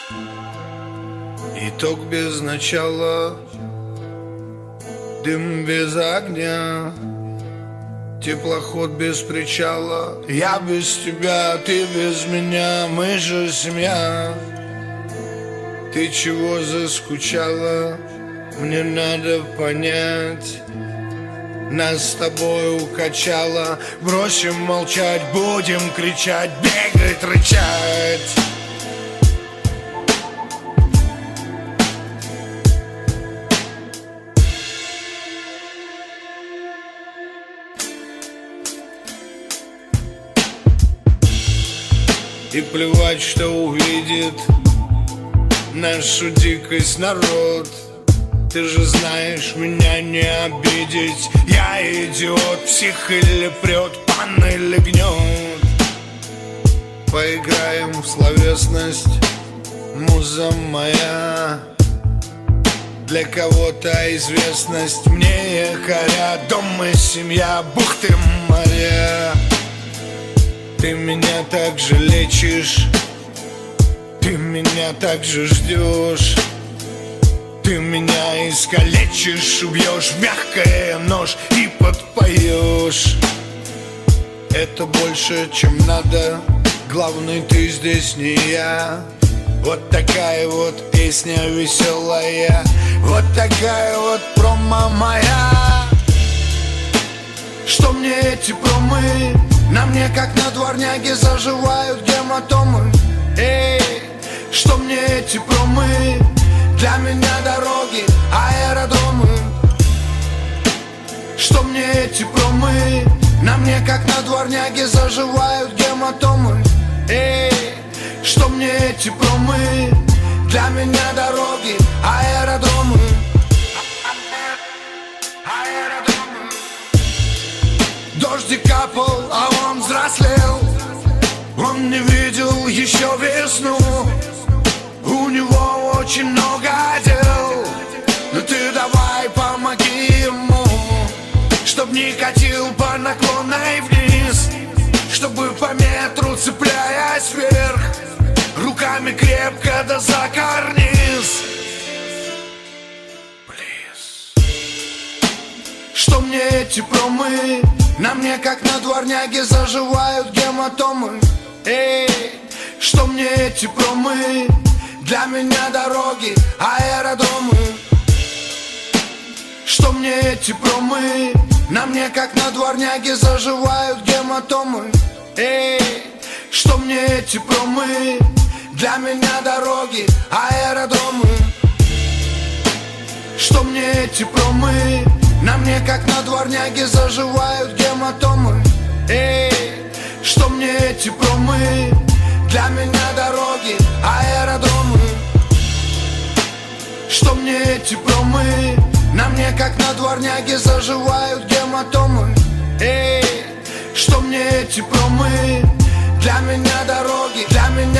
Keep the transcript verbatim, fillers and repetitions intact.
Итог без начала, дым без огня, теплоход без причала. Я без тебя, ты без меня, мы же семья. Ты чего заскучала? Мне надо понять. Нас с тобой укачало. Бросим молчать, будем кричать, бегать, рычать. И плевать, что увидит нашу дикость народ. Ты же знаешь, меня не обидеть. Я идиот, псих или прет, пан или гнет. Поиграем в словесность, муза моя. Для кого-то известность, мне якоря. Дом и семья, бухты, моря. Ты меня так же лечишь, ты меня так же ждешь. Ты меня искалечишь, убьешь в мягкое нож и подпоешь. Это больше, чем надо, главный ты здесь не я. Вот такая вот песня веселая, вот такая вот промо моя. Что мне эти промы? На мне, как на дворняге, заживают гематомы. Эй, что мне эти промы? Для меня дороги, аэродромы. Что мне эти промы? На мне, как на дворняге, заживают гематомы. Эй, что мне эти промы? Для меня дороги, аэродромы. Дождик капал, а он взрослел. Он не видел еще весну. У него очень много дел. Но ты давай помоги ему, чтоб не катил по наклонной вниз, чтобы по метру, цепляясь вверх, руками крепко да за карниз. Что мне эти промы? На мне, как на дворняге, заживают гематомы. Эй, что мне эти промы? Для меня дороги, аэродромы. Что мне эти промы? На мне, как на дворняге, заживают гематомы. Эй, что мне эти промы? Для меня дороги, аэродромы. Что мне эти промы? На мне, как на дворняге, заживают гематомы. Эй, что мне эти промы? Для меня дороги, аэродромы. Что мне эти промы? На мне, как на дворняге, заживают гематомы. Эй, что мне эти промы? Для меня дороги, для меня